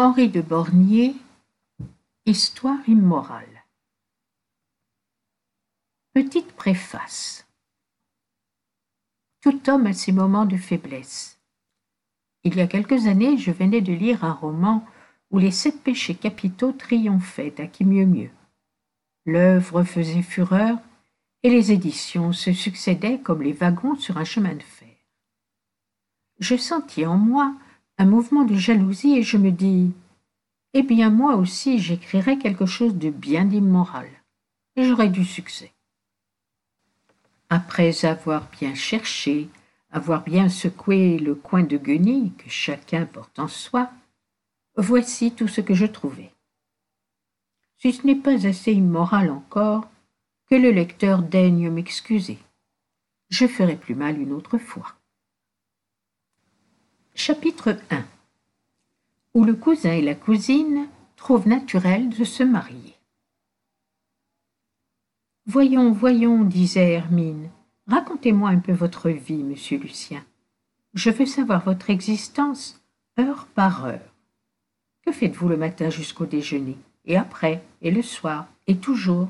Henri de Bornier, Histoire immorale. Petite préface. Tout homme a ses moments de faiblesse. Il y a quelques années, je venais de lire un roman où les 7 péchés capitaux triomphaient à qui mieux mieux. L'œuvre faisait fureur et les éditions se succédaient comme les wagons sur un chemin de fer. Je sentis en moi un mouvement de jalousie et je me dis « Eh bien, moi aussi, j'écrirais quelque chose de bien immoral et j'aurais du succès. » Après avoir bien cherché, avoir bien secoué le coin de guenille que chacun porte en soi, voici tout ce que je trouvais. Si ce n'est pas assez immoral encore, que le lecteur daigne m'excuser. Je ferai plus mal une autre fois. Chapitre 1. Où le cousin et la cousine trouvent naturel de se marier. Voyons, voyons, disait Hermine, racontez-moi un peu votre vie, monsieur Lucien. Je veux savoir votre existence, heure par heure. Que faites-vous le matin jusqu'au déjeuner, et après, et le soir, et toujours?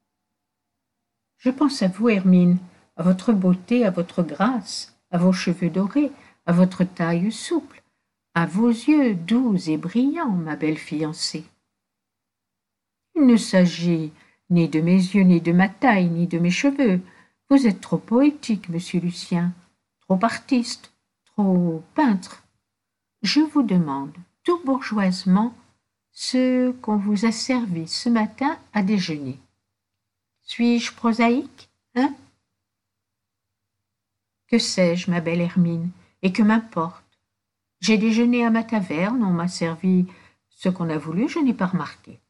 Je pense à vous, Hermine, à votre beauté, à votre grâce, à vos cheveux dorés, à votre taille souple, à vos yeux doux et brillants, ma belle fiancée. Il ne s'agit ni de mes yeux, ni de ma taille, ni de mes cheveux. Vous êtes trop poétique, monsieur Lucien, trop artiste, trop peintre. Je vous demande, tout bourgeoisement, ce qu'on vous a servi ce matin à déjeuner. Suis-je prosaïque, hein? Que sais-je, ma belle Hermine, et que m'importe? J'ai déjeuné à ma taverne, on m'a servi ce qu'on a voulu, je n'ai pas remarqué.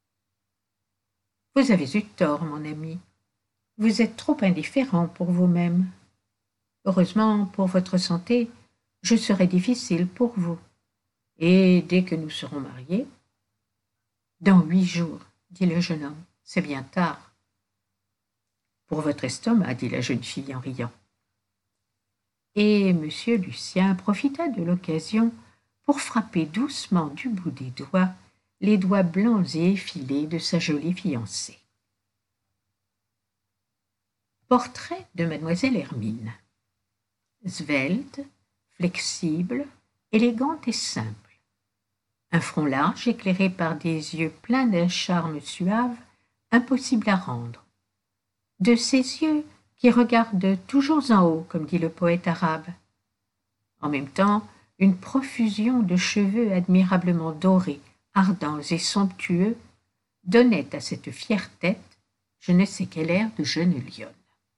Vous avez eu tort, mon ami. Vous êtes trop indifférent pour vous-même. Heureusement, pour votre santé, je serai difficile pour vous. Et dès que nous serons mariés... Dans 8 jours, dit le jeune homme, c'est bien tard. Pour votre estomac, dit la jeune fille en riant. Et monsieur Lucien profita de l'occasion pour frapper doucement du bout des doigts les doigts blancs et effilés de sa jolie fiancée. Portrait de mademoiselle Hermine. Svelte, flexible, élégante et simple. Un front large éclairé par des yeux pleins d'un charme suave, impossible à rendre. De ces yeux qui regardent toujours en haut, comme dit le poète arabe. En même temps, une profusion de cheveux admirablement dorés, ardents et somptueux, donnait à cette fière tête je ne sais quel air de jeune lionne.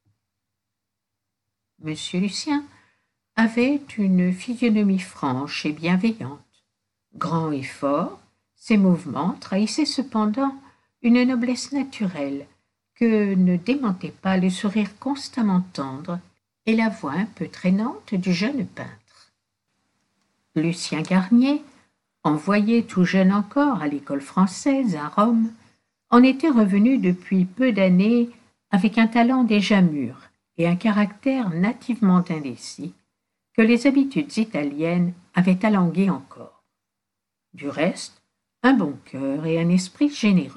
Monsieur Lucien avait une physionomie franche et bienveillante. Grand et fort, ses mouvements trahissaient cependant une noblesse naturelle que ne démentait pas le sourire constamment tendre et la voix un peu traînante du jeune peintre. Lucien Garnier, envoyé tout jeune encore à l'école française à Rome, en était revenu depuis peu d'années avec un talent déjà mûr et un caractère nativement indécis que les habitudes italiennes avaient alangué encore. Du reste, un bon cœur et un esprit généreux.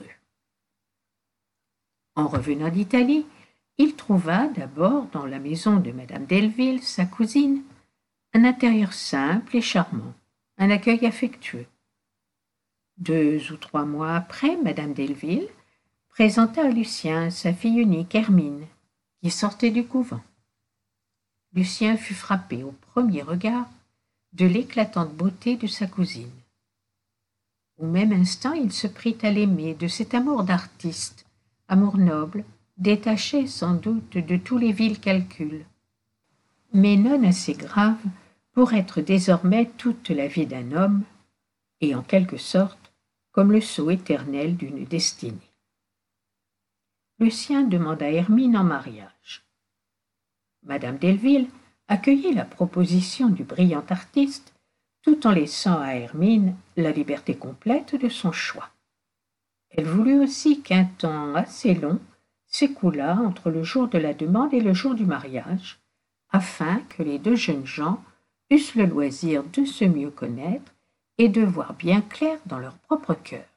En revenant d'Italie, il trouva d'abord dans la maison de madame Delville, sa cousine, un intérieur simple et charmant, un accueil affectueux. 2 ou 3 mois après, madame Delville présenta à Lucien sa fille unique Hermine, qui sortait du couvent. Lucien fut frappé au premier regard de l'éclatante beauté de sa cousine. Au même instant, il se prit à l'aimer de cet amour d'artiste, amour noble, détaché sans doute de tous les vils calculs, mais non assez grave pour être désormais toute la vie d'un homme, et en quelque sorte comme le sceau éternel d'une destinée. Lucien demanda Hermine en mariage. Madame Delville accueillit la proposition du brillant artiste tout en laissant à Hermine la liberté complète de son choix. Elle voulut aussi qu'un temps assez long s'écoulât entre le jour de la demande et le jour du mariage, afin que les 2 jeunes gens eussent le loisir de se mieux connaître et de voir bien clair dans leur propre cœur.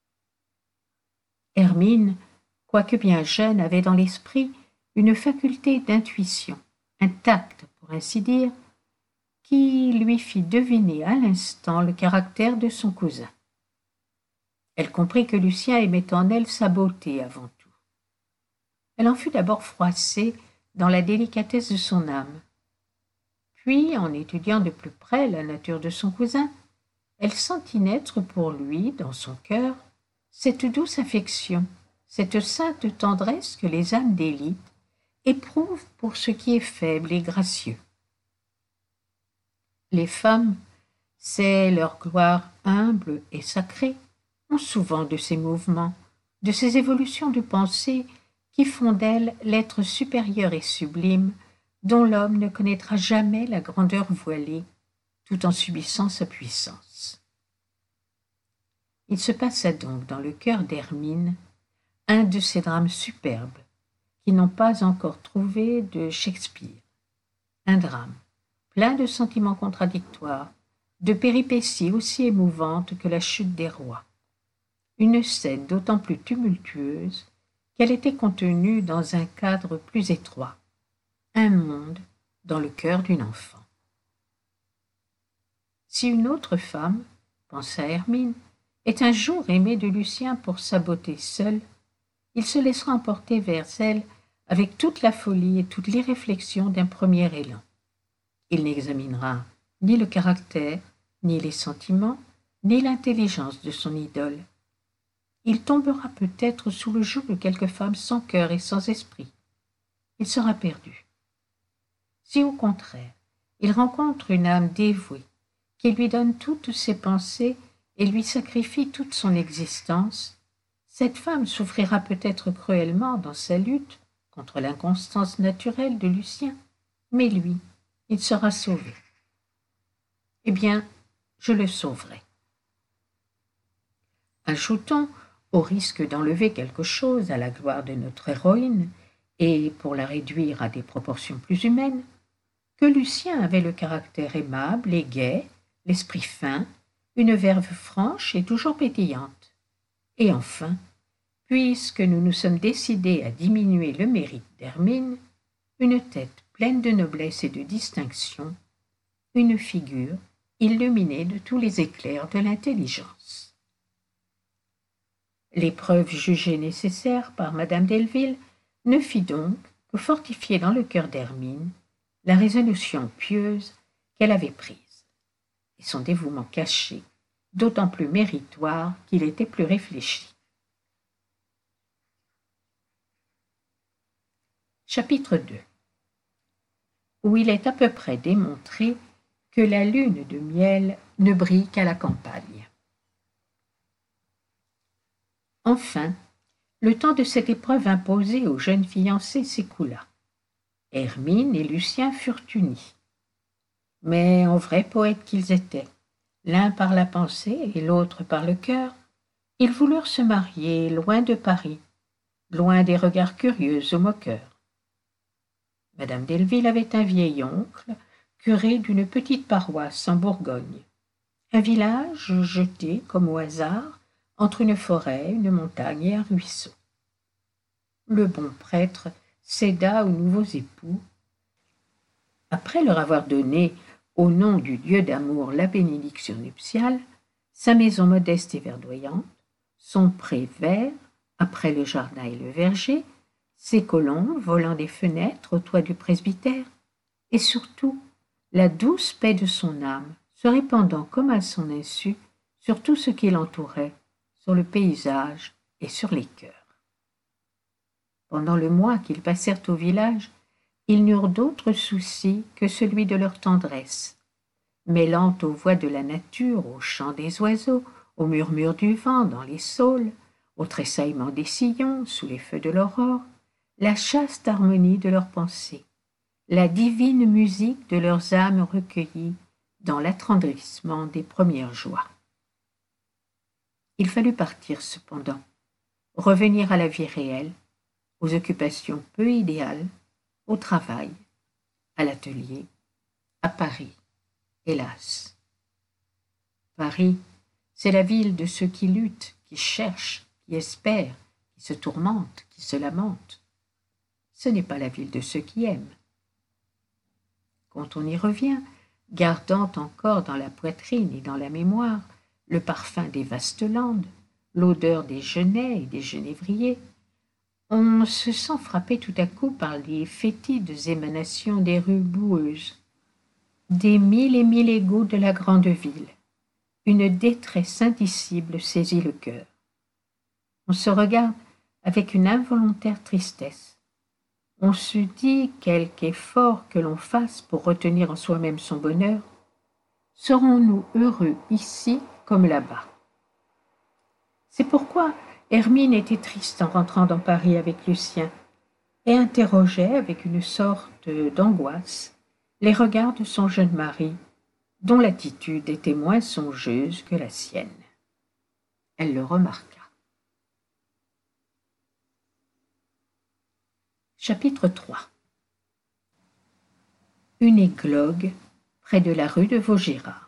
Hermine, quoique bien jeune, avait dans l'esprit une faculté d'intuition, un tact, pour ainsi dire, qui lui fit deviner à l'instant le caractère de son cousin. Elle comprit que Lucien aimait en elle sa beauté avant tout. Elle en fut d'abord froissée dans la délicatesse de son âme. Puis, en étudiant de plus près la nature de son cousin, elle sentit naître pour lui, dans son cœur, cette douce affection, cette sainte tendresse que les âmes d'élite éprouvent pour ce qui est faible et gracieux. Les femmes, c'est leur gloire humble et sacrée, ont souvent de ces mouvements, de ces évolutions de pensée qui font d'elles l'être supérieur et sublime dont l'homme ne connaîtra jamais la grandeur voilée, tout en subissant sa puissance. Il se passa donc dans le cœur d'Hermine un de ces drames superbes qui n'ont pas encore trouvé de Shakespeare. Un drame plein de sentiments contradictoires, de péripéties aussi émouvantes que la chute des rois. Une scène d'autant plus tumultueuse qu'elle était contenue dans un cadre plus étroit, un monde dans le cœur d'une enfant. Si une autre femme, pensa Hermine, est un jour aimée de Lucien pour sa beauté seule, il se laissera emporter vers elle avec toute la folie et toute l'irréflexion d'un premier élan. Il n'examinera ni le caractère, ni les sentiments, ni l'intelligence de son idole. Il tombera peut-être sous le joug de quelque femme sans cœur et sans esprit. Il sera perdu. Si au contraire, il rencontre une âme dévouée, qui lui donne toutes ses pensées et lui sacrifie toute son existence, cette femme souffrira peut-être cruellement dans sa lutte contre l'inconstance naturelle de Lucien, mais lui, il sera sauvé. Eh bien, je le sauverai. Ajoutons, au risque d'enlever quelque chose à la gloire de notre héroïne, et pour la réduire à des proportions plus humaines, que Lucien avait le caractère aimable et gai, l'esprit fin, une verve franche et toujours pétillante. Et enfin, puisque nous nous sommes décidés à diminuer le mérite d'Hermine, une tête pleine de noblesse et de distinction, une figure illuminée de tous les éclairs de l'intelligence. L'épreuve jugée nécessaire par madame Delville ne fit donc que fortifier dans le cœur d'Hermine la résolution pieuse qu'elle avait prise, et son dévouement caché, d'autant plus méritoire qu'il était plus réfléchi. Chapitre 2 où il est à peu près démontré que la lune de miel ne brille qu'à la campagne. Enfin, le temps de cette épreuve imposée aux jeunes fiancés s'écoula. Hermine et Lucien furent unis. Mais en vrais poètes qu'ils étaient, l'un par la pensée et l'autre par le cœur, ils voulurent se marier loin de Paris, loin des regards curieux ou moqueurs. Madame Delville avait un vieil oncle, curé d'une petite paroisse en Bourgogne, un village jeté, comme au hasard, entre une forêt, une montagne et un ruisseau. Le bon prêtre céda aux nouveaux époux, après leur avoir donné, au nom du Dieu d'amour, la bénédiction nuptiale, sa maison modeste et verdoyante, son pré vert, après le jardin et le verger, ses colons volant des fenêtres au toit du presbytère, et surtout la douce paix de son âme, se répandant comme à son insu sur tout ce qui l'entourait, sur le paysage et sur les cœurs. Pendant le mois qu'ils passèrent au village, ils n'eurent d'autre souci que celui de leur tendresse, mêlant aux voix de la nature, au chant des oiseaux, au murmure du vent dans les saules, au tressaillement des sillons sous les feux de l'aurore, la chaste harmonie de leurs pensées, la divine musique de leurs âmes recueillies dans l'attendrissement des premières joies. Il fallut partir cependant, revenir à la vie réelle, aux occupations peu idéales, au travail, à l'atelier, à Paris, hélas. Paris, c'est la ville de ceux qui luttent, qui cherchent, qui espèrent, qui se tourmentent, qui se lamentent. Ce n'est pas la ville de ceux qui aiment. Quand on y revient, gardant encore dans la poitrine et dans la mémoire le parfum des vastes landes, l'odeur des genêts et des genévriers, on se sent frappé tout à coup par les fétides émanations des rues boueuses, des mille et mille égouts de la grande ville. Une détresse indicible saisit le cœur. On se regarde avec une involontaire tristesse. On se dit, quelque effort que l'on fasse pour retenir en soi-même son bonheur, serons-nous heureux ici comme là-bas? C'est pourquoi Hermine était triste en rentrant dans Paris avec Lucien et interrogeait avec une sorte d'angoisse les regards de son jeune mari, dont l'attitude était moins songeuse que la sienne. Elle le remarqua. Chapitre 3. Une églogue près de la rue de Vaugirard.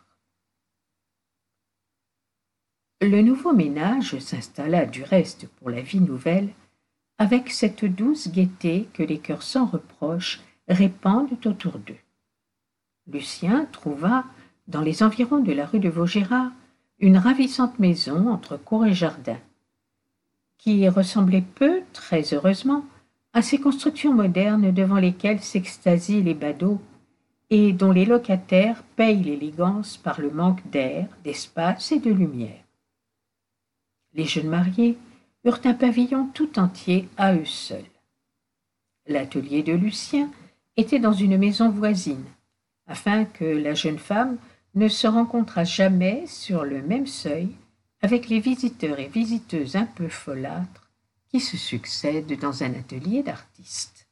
Le nouveau ménage s'installa du reste pour la vie nouvelle avec cette douce gaieté que les cœurs sans reproche répandent autour d'eux. Lucien trouva, dans les environs de la rue de Vaugirard, une ravissante maison entre cour et jardin, qui ressemblait peu, très heureusement, à ces constructions modernes devant lesquelles s'extasient les badauds et dont les locataires payent l'élégance par le manque d'air, d'espace et de lumière. Les jeunes mariés eurent un pavillon tout entier à eux seuls. L'atelier de Lucien était dans une maison voisine, afin que la jeune femme ne se rencontrât jamais sur le même seuil avec les visiteurs et visiteuses un peu folâtres qui se succèdent dans un atelier d'artiste.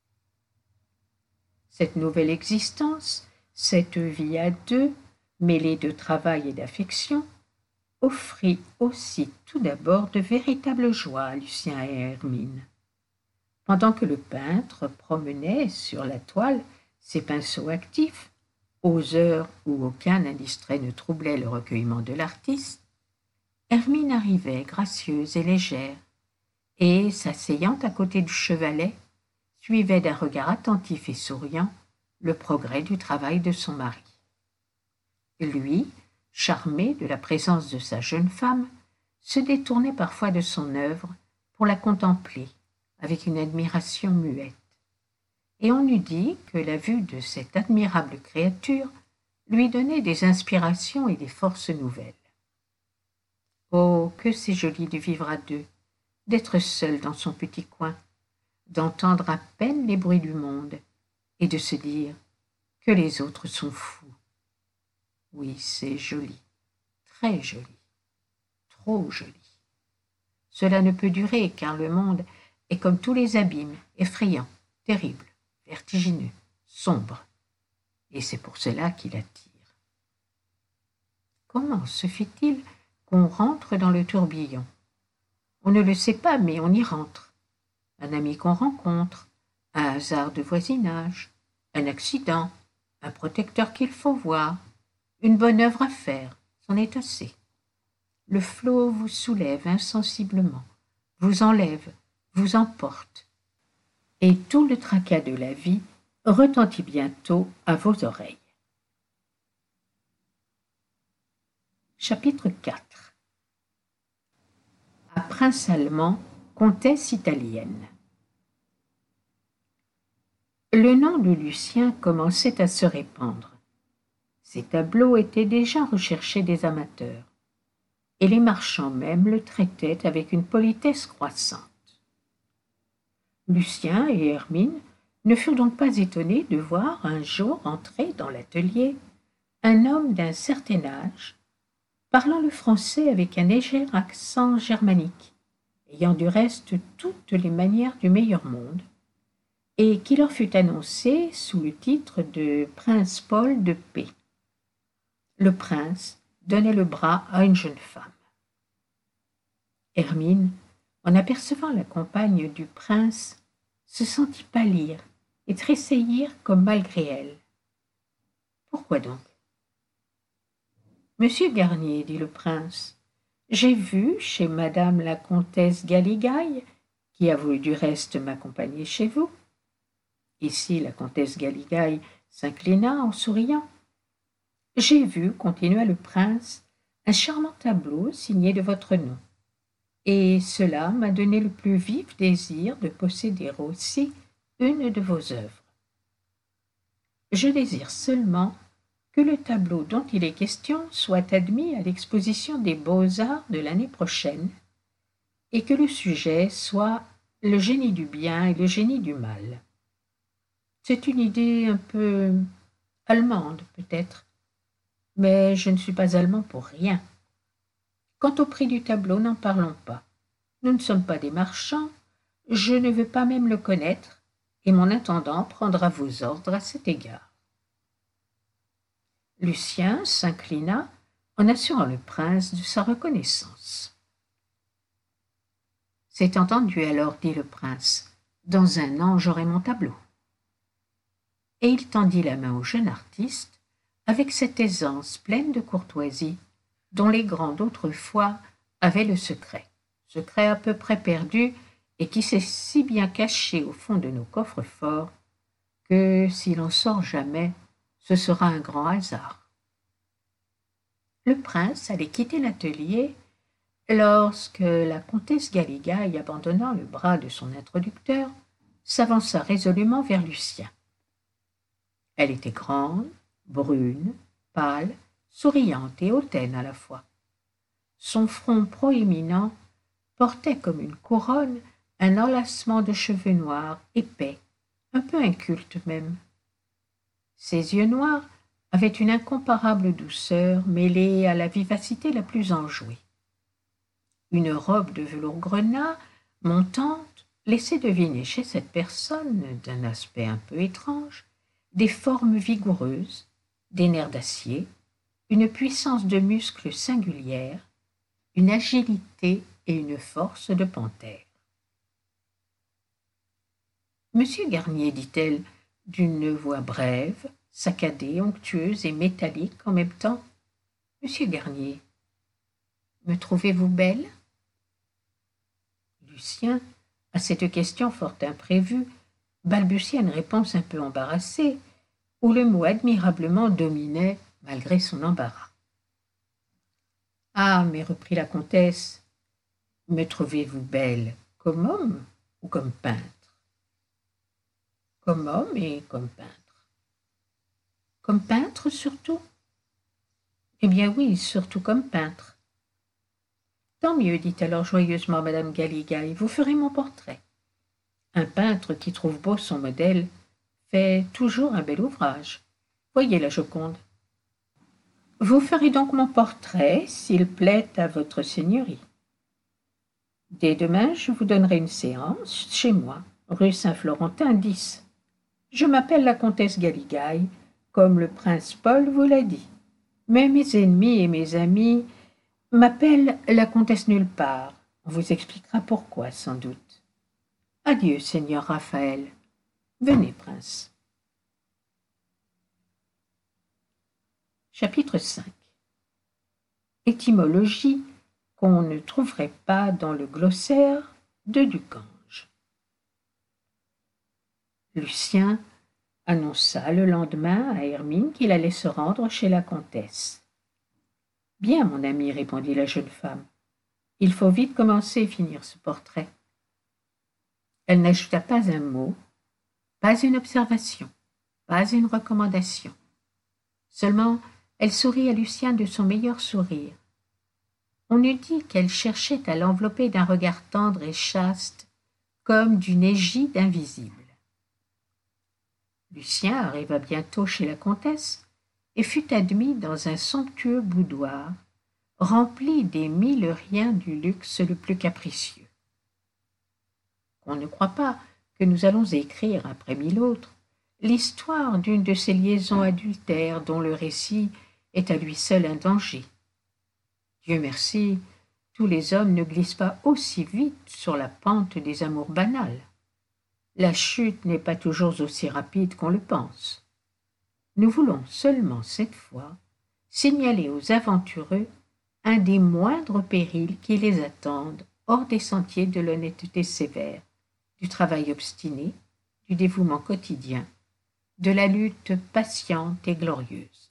Cette nouvelle existence, cette vie à deux, mêlée de travail et d'affection, offrit aussi tout d'abord de véritables joies à Lucien et à Hermine. Pendant que le peintre promenait sur la toile ses pinceaux actifs, aux heures où aucun indistrait ne troublait le recueillement de l'artiste, Hermine arrivait gracieuse et légère, et, s'asseyant à côté du chevalet, suivait d'un regard attentif et souriant le progrès du travail de son mari. Lui, charmé de la présence de sa jeune femme, se détournait parfois de son œuvre pour la contempler avec une admiration muette. Et on eût dit que la vue de cette admirable créature lui donnait des inspirations et des forces nouvelles. Oh, que c'est joli de vivre à deux, d'être seul dans son petit coin, d'entendre à peine les bruits du monde et de se dire que les autres sont fous. Oui, c'est joli, très joli, trop joli. Cela ne peut durer car le monde est comme tous les abîmes, effrayant, terrible, vertigineux, sombre, et c'est pour cela qu'il attire. Comment se fait-il qu'on rentre dans le tourbillon? On ne le sait pas, mais on y rentre. Un ami qu'on rencontre, un hasard de voisinage, un accident, un protecteur qu'il faut voir, une bonne œuvre à faire, c'en est assez. Le flot vous soulève insensiblement, vous enlève, vous emporte, et tout le tracas de la vie retentit bientôt à vos oreilles. Chapitre 4. À Prince Allemand, comtesse italienne. Le nom de Lucien commençait à se répandre. Ses tableaux étaient déjà recherchés des amateurs, et les marchands même le traitaient avec une politesse croissante. Lucien et Hermine ne furent donc pas étonnés de voir un jour entrer dans l'atelier un homme d'un certain âge, parlant le français avec un léger accent germanique, ayant du reste toutes les manières du meilleur monde, et qui leur fut annoncé sous le titre de prince Paul de P. Le prince donnait le bras à une jeune femme. Hermine, en apercevant la compagne du prince, se sentit pâlir et tressaillir comme malgré elle. Pourquoi donc? Monsieur Garnier, dit le prince, j'ai vu chez madame la comtesse Galigaï, qui a voulu du reste m'accompagner chez vous. Ici la comtesse Galigaï s'inclina en souriant. J'ai vu, continua le prince, un charmant tableau signé de votre nom, et cela m'a donné le plus vif désir de posséder aussi une de vos œuvres. Je désire seulement que le tableau dont il est question soit admis à l'exposition des beaux-arts de l'année prochaine, et que le sujet soit le génie du bien et le génie du mal. C'est une idée un peu allemande, peut-être, mais je ne suis pas allemand pour rien. Quant au prix du tableau, n'en parlons pas. Nous ne sommes pas des marchands, je ne veux pas même le connaître, et mon intendant prendra vos ordres à cet égard. Lucien s'inclina en assurant le prince de sa reconnaissance. C'est entendu alors, dit le prince, dans un an j'aurai mon tableau. Et il tendit la main au jeune artiste avec cette aisance pleine de courtoisie dont les grands d'autrefois avaient le secret à peu près perdu et qui s'est si bien caché au fond de nos coffres-forts que s'il en sort jamais, ce sera un grand hasard. Le prince allait quitter l'atelier lorsque la comtesse Galigaï, abandonnant le bras de son introducteur, s'avança résolument vers Lucien. Elle était grande, brune, pâle, souriante et hautaine à la fois. Son front proéminent portait comme une couronne un enlacement de cheveux noirs, épais, un peu inculte même. Ses yeux noirs avaient une incomparable douceur mêlée à la vivacité la plus enjouée. Une robe de velours grenat, montante, laissait deviner chez cette personne, d'un aspect un peu étrange, des formes vigoureuses, des nerfs d'acier, une puissance de muscles singulière, une agilité et une force de panthère. Monsieur Garnier, dit-elle, d'une voix brève, saccadée, onctueuse et métallique en même temps. Monsieur Garnier, me trouvez-vous belle? Lucien, à cette question fort imprévue, balbutia une réponse un peu embarrassée, où le mot admirablement dominait malgré son embarras. Ah, mais reprit la comtesse, me trouvez-vous belle comme homme ou comme peintre? Comme homme et comme peintre. Comme peintre surtout? Eh bien oui, surtout comme peintre. Tant mieux, dit alors joyeusement madame Galigaï, vous ferez mon portrait. Un peintre qui trouve beau son modèle fait toujours un bel ouvrage. Voyez la Joconde. Vous ferez donc mon portrait, s'il plaît à votre seigneurie. Dès demain, je vous donnerai une séance chez moi, rue Saint-Florentin 10. Je m'appelle la comtesse Galigaï, comme le prince Paul vous l'a dit. Mais mes ennemis et mes amis m'appellent la comtesse nulle part. On vous expliquera pourquoi, sans doute. Adieu, seigneur Raphaël. Venez, prince. Chapitre 5. Étymologie qu'on ne trouverait pas dans le glossaire de Ducange. Lucien annonça le lendemain à Hermine qu'il allait se rendre chez la comtesse. « Bien, mon ami, répondit la jeune femme, il faut vite commencer et finir ce portrait. » Elle n'ajouta pas un mot, pas une observation, pas une recommandation. Seulement, elle sourit à Lucien de son meilleur sourire. On eût dit qu'elle cherchait à l'envelopper d'un regard tendre et chaste, comme d'une égide invisible. Lucien arriva bientôt chez la comtesse et fut admis dans un somptueux boudoir, rempli des 1000 riens du luxe le plus capricieux. On ne croit pas que nous allons écrire, après 1000 autres, l'histoire d'une de ces liaisons adultères dont le récit est à lui seul un danger. Dieu merci, tous les hommes ne glissent pas aussi vite sur la pente des amours banales. La chute n'est pas toujours aussi rapide qu'on le pense. Nous voulons seulement cette fois signaler aux aventureux un des moindres périls qui les attendent hors des sentiers de l'honnêteté sévère, du travail obstiné, du dévouement quotidien, de la lutte patiente et glorieuse.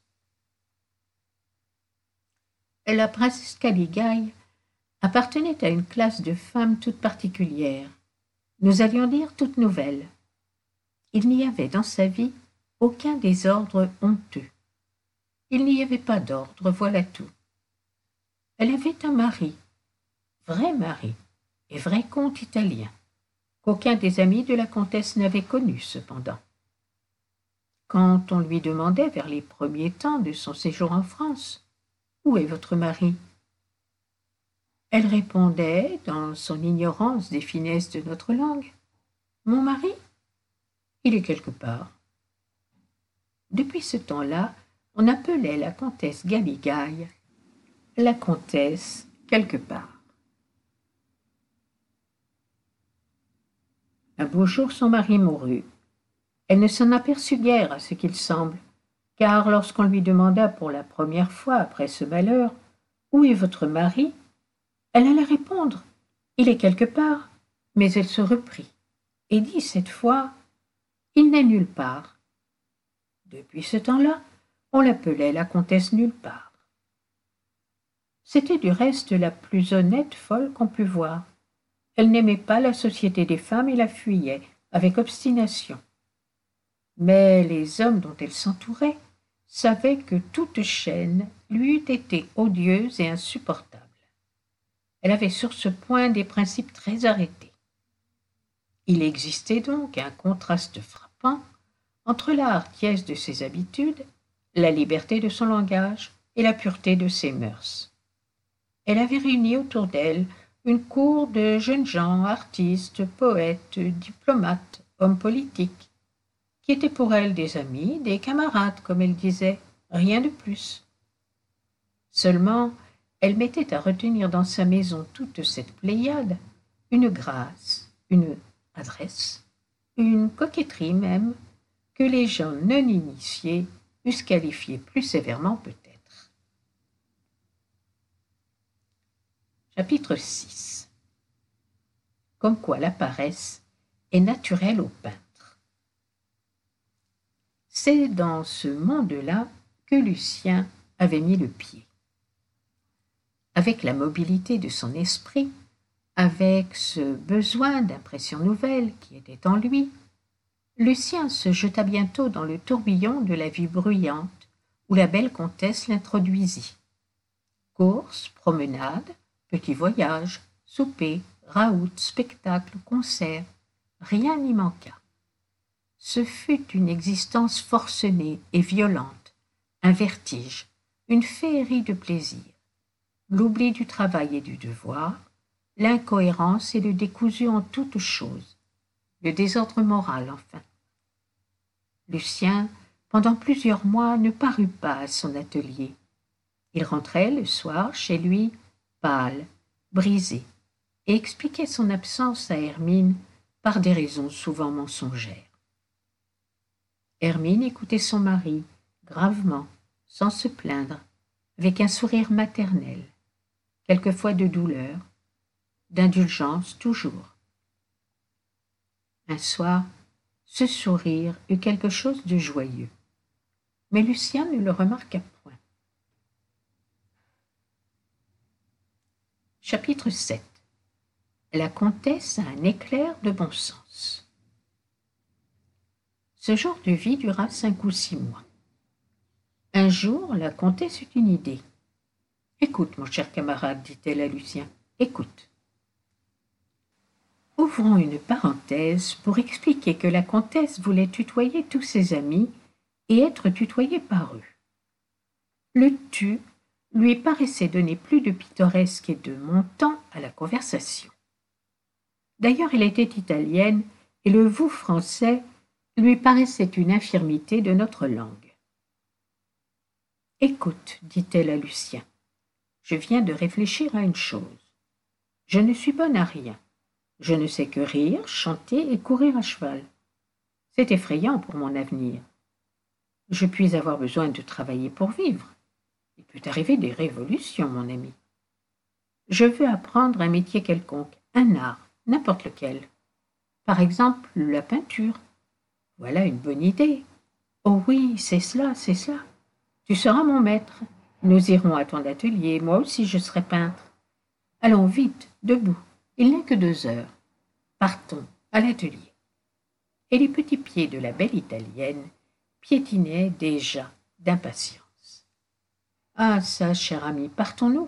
La princesse Caligari appartenait à une classe de femmes toute particulière, nous allions dire toute nouvelle. Il n'y avait dans sa vie aucun désordre honteux. Il n'y avait pas d'ordre, voilà tout. Elle avait un mari, vrai mari, et vrai comte italien, qu'aucun des amis de la comtesse n'avait connu cependant. Quand on lui demandait vers les premiers temps de son séjour en France, « Où est votre mari ?» Elle répondait, dans son ignorance des finesses de notre langue, « Mon mari, il est quelque part. » Depuis ce temps-là, on appelait la comtesse Galigaï la comtesse quelque part. Un beau jour, son mari mourut. Elle ne s'en aperçut guère, à ce qu'il semble, car lorsqu'on lui demanda pour la première fois après ce malheur « Où est votre mari ?» elle allait répondre « Il est quelque part », mais elle se reprit et dit cette fois « Il n'est nulle part ». Depuis ce temps-là, on l'appelait la comtesse nulle part. C'était du reste la plus honnête folle qu'on pût voir. Elle n'aimait pas la société des femmes et la fuyait avec obstination. Mais les hommes dont elle s'entourait savaient que toute chaîne lui eût été odieuse et insupportable. Elle avait sur ce point des principes très arrêtés. Il existait donc un contraste frappant entre la hardiesse de ses habitudes, la liberté de son langage et la pureté de ses mœurs. Elle avait réuni autour d'elle une cour de jeunes gens, artistes, poètes, diplomates, hommes politiques, qui étaient pour elle des amis, des camarades, comme elle disait, rien de plus. Seulement, elle mettait à retenir dans sa maison toute cette pléiade une grâce, une adresse, une coquetterie même, que les gens non initiés eussent qualifiée plus sévèrement peut-être. Chapitre 6. Comme quoi la paresse est naturelle au peintre. C'est dans ce monde-là que Lucien avait mis le pied. Avec la mobilité de son esprit, avec ce besoin d'impressions nouvelles qui était en lui, Lucien se jeta bientôt dans le tourbillon de la vie bruyante où la belle comtesse l'introduisit. Courses, promenades, petits voyages, soupers, raouts, spectacles, concerts, rien n'y manqua. Ce fut une existence forcenée et violente, un vertige, une féerie de plaisir, l'oubli du travail et du devoir, l'incohérence et le décousu en toutes choses, le désordre moral enfin. Lucien, pendant plusieurs mois, ne parut pas à son atelier. Il rentrait le soir chez lui, pâle, brisé, et expliquait son absence à Hermine par des raisons souvent mensongères. Hermine écoutait son mari, gravement, sans se plaindre, avec un sourire maternel, quelquefois de douleur, d'indulgence toujours. Un soir, ce sourire eut quelque chose de joyeux, mais Lucien ne le remarqua point. Chapitre 7. La comtesse a un éclair de bon sens. Ce genre de vie dura 5 ou 6 mois. Un jour, la comtesse eut une idée. « Écoute, mon cher camarade, dit-elle à Lucien, écoute. » Ouvrons une parenthèse pour expliquer que la comtesse voulait tutoyer tous ses amis et être tutoyée par eux. Le « tu » lui paraissait donner plus de pittoresque et de montant à la conversation. D'ailleurs, elle était italienne et le « vous » français lui paraissait une infirmité de notre langue. « Écoute, dit-elle à Lucien, je viens de réfléchir à une chose. Je ne suis bonne à rien. Je ne sais que rire, chanter et courir à cheval. C'est effrayant pour mon avenir. Je puis avoir besoin de travailler pour vivre. Il peut arriver des révolutions, mon ami. Je veux apprendre un métier quelconque, un art, n'importe lequel. Par exemple, la peinture. Voilà une bonne idée. Oh oui, c'est cela, c'est cela. Tu seras mon maître. Nous irons à ton atelier, moi aussi je serai peintre. Allons vite, debout. Il n'est que 2 heures. Partons, à l'atelier. Et les petits pieds de la belle Italienne piétinaient déjà d'impatience. Ah ça, cher ami, partons-nous.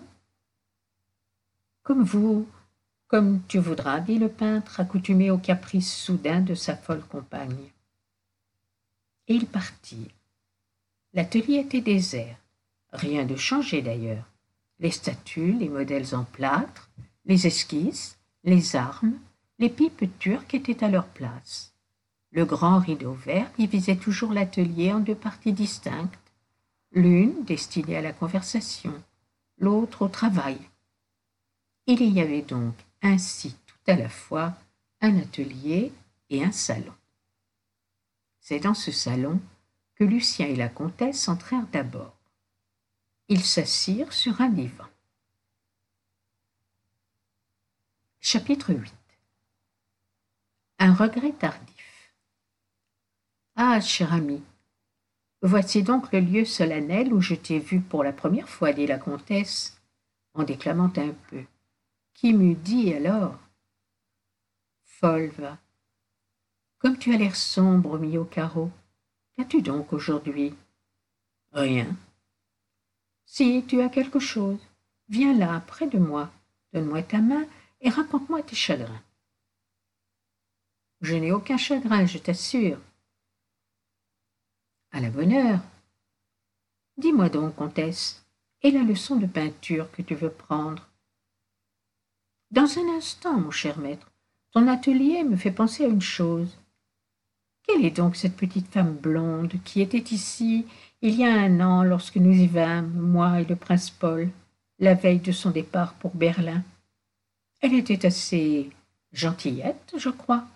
Comme tu voudras, dit le peintre, accoutumé aux caprices soudains de sa folle compagne. Et ils partirent. L'atelier était désert. Rien de changé d'ailleurs. Les statues, les modèles en plâtre, les esquisses, les armes, les pipes turques étaient à leur place. Le grand rideau vert divisait toujours l'atelier en 2 parties distinctes, l'une destinée à la conversation, l'autre au travail. Il y avait donc ainsi tout à la fois un atelier et un salon. C'est dans ce salon que Lucien et la comtesse entrèrent d'abord. Ils s'assirent sur un divan. Chapitre 8. Un regret tardif. Ah, cher ami, voici donc le lieu solennel où je t'ai vu pour la première fois, dit la comtesse, en déclamant un peu. Qui m'eût dit alors? Folle, va. Comme tu as l'air sombre mis au carreau. Qu'as-tu donc aujourd'hui? Rien. Si tu as quelque chose, viens là, près de moi, donne-moi ta main et raconte-moi tes chagrins. Je n'ai aucun chagrin, je t'assure. À la bonne heure. Dis-moi donc, comtesse, et la leçon de peinture que tu veux prendre? Dans un instant, mon cher maître, ton atelier me fait penser à une chose. Quelle est donc cette petite femme blonde qui était ici il y a 1 an lorsque nous y vînmes, moi et le prince Paul, la veille de son départ pour Berlin? Elle était assez gentillette, je crois.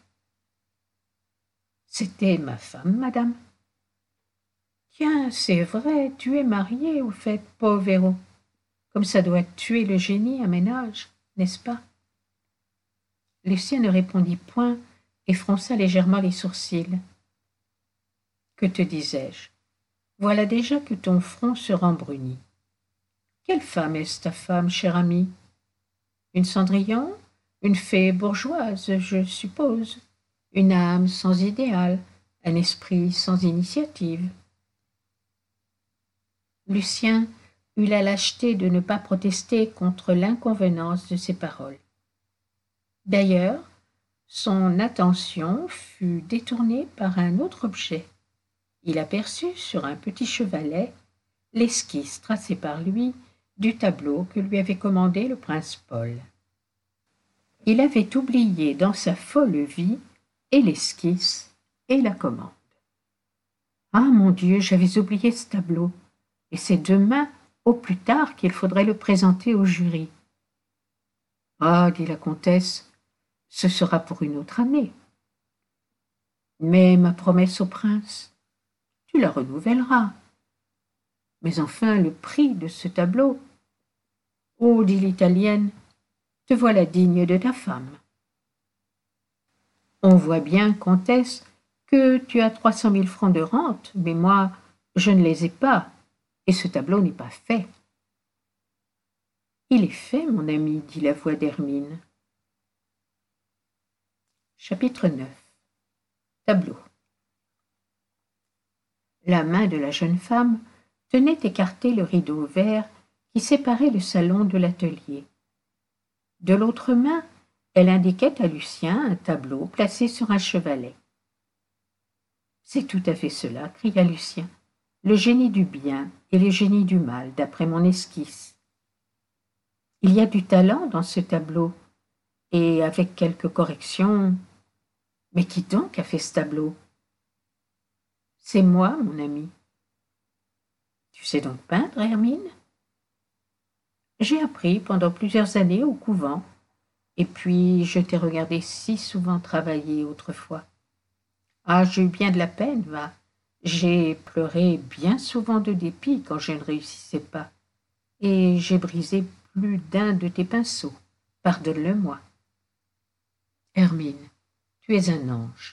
C'était ma femme, madame. Tiens, c'est vrai, tu es mariée, au fait, povero. Comme ça doit tuer le génie à ménage, n'est-ce pas? Lucien ne répondit point et fronça légèrement les sourcils. Que te disais-je? Voilà déjà que ton front se rembrunit. Quelle femme est-ce ta femme, cher ami? Une Cendrillon? Une fée bourgeoise, je suppose. Une âme sans idéal, un esprit sans initiative. Lucien eut la lâcheté de ne pas protester contre l'inconvenance de ces paroles. D'ailleurs, son attention fut détournée par un autre objet. Il aperçut sur un petit chevalet l'esquisse tracée par lui du tableau que lui avait commandé le prince Paul. Il avait oublié dans sa folle vie et l'esquisse et la commande. Ah mon Dieu, j'avais oublié ce tableau, et c'est demain au plus tard qu'il faudrait le présenter au jury. Ah, dit la comtesse, ce sera pour une autre année. Mais ma promesse au prince, tu la renouvelleras. Mais enfin, le prix de ce tableau. Oh, dit l'Italienne, te voilà digne de ta femme. On voit bien, comtesse, que tu as 300 000 francs de rente, mais moi, je ne les ai pas, et ce tableau n'est pas fait. Il est fait, mon ami, dit la voix d'Hermine. Chapitre 9. Tableau. La main de la jeune femme tenait écarté le rideau vert qui séparait le salon de l'atelier. De l'autre main, elle indiquait à Lucien un tableau placé sur un chevalet. « C'est tout à fait cela, cria Lucien, le génie du bien et le génie du mal, d'après mon esquisse. Il y a du talent dans ce tableau, et avec quelques corrections... Mais qui donc a fait ce tableau? C'est moi, mon ami. Tu sais donc peindre, Hermine? J'ai appris pendant plusieurs années au couvent, et puis je t'ai regardé si souvent travailler autrefois. Ah, j'ai eu bien de la peine, va. J'ai pleuré bien souvent de dépit quand je ne réussissais pas. et j'ai brisé plus d'un de tes pinceaux. Pardonne-le-moi. Hermine, tu es un ange.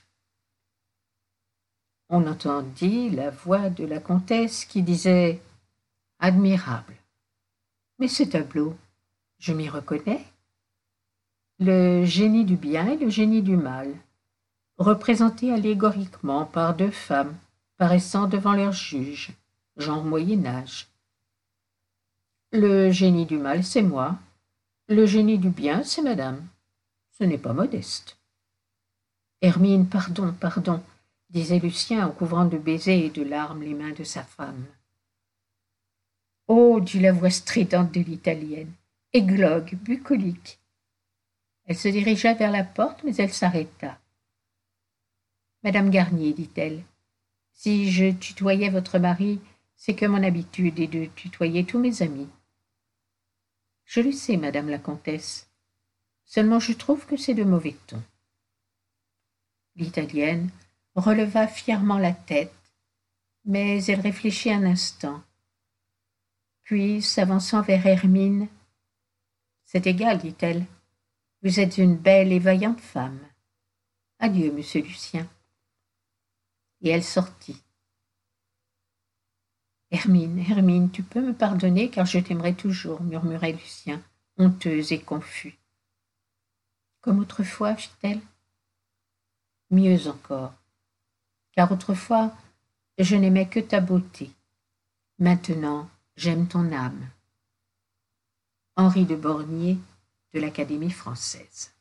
On entendit la voix de la comtesse qui disait « Admirable. Mais ce tableau, je m'y reconnais. Le génie du bien et le génie du mal, représentés allégoriquement par deux femmes paraissant devant leur juge, genre Moyen-Âge. Le génie du mal, c'est moi. Le génie du bien, c'est madame. Ce n'est pas modeste. » Hermine, pardon, pardon, disait Lucien en couvrant de baisers et de larmes les mains de sa femme. Oh, dit la voix stridente de l'italienne, églogue, bucolique. Elle se dirigea vers la porte, mais elle s'arrêta. Madame Garnier, dit-elle, si je tutoyais votre mari, c'est que mon habitude est de tutoyer tous mes amis. Je le sais, madame la comtesse. Seulement je trouve que c'est de mauvais ton. L'italienne releva fièrement la tête, mais elle réfléchit un instant. Puis, s'avançant vers Hermine, « C'est égal, dit-elle. Vous êtes une belle et vaillante femme. Adieu, monsieur Lucien. » Et elle sortit. « Hermine, Hermine, tu peux me pardonner car je t'aimerai toujours, » murmurait Lucien, honteux et confus. « Comme autrefois, fit-elle. Mieux encore, car autrefois, je n'aimais que ta beauté. Maintenant, j'aime ton âme. » Henri de Bornier, de l'Académie française.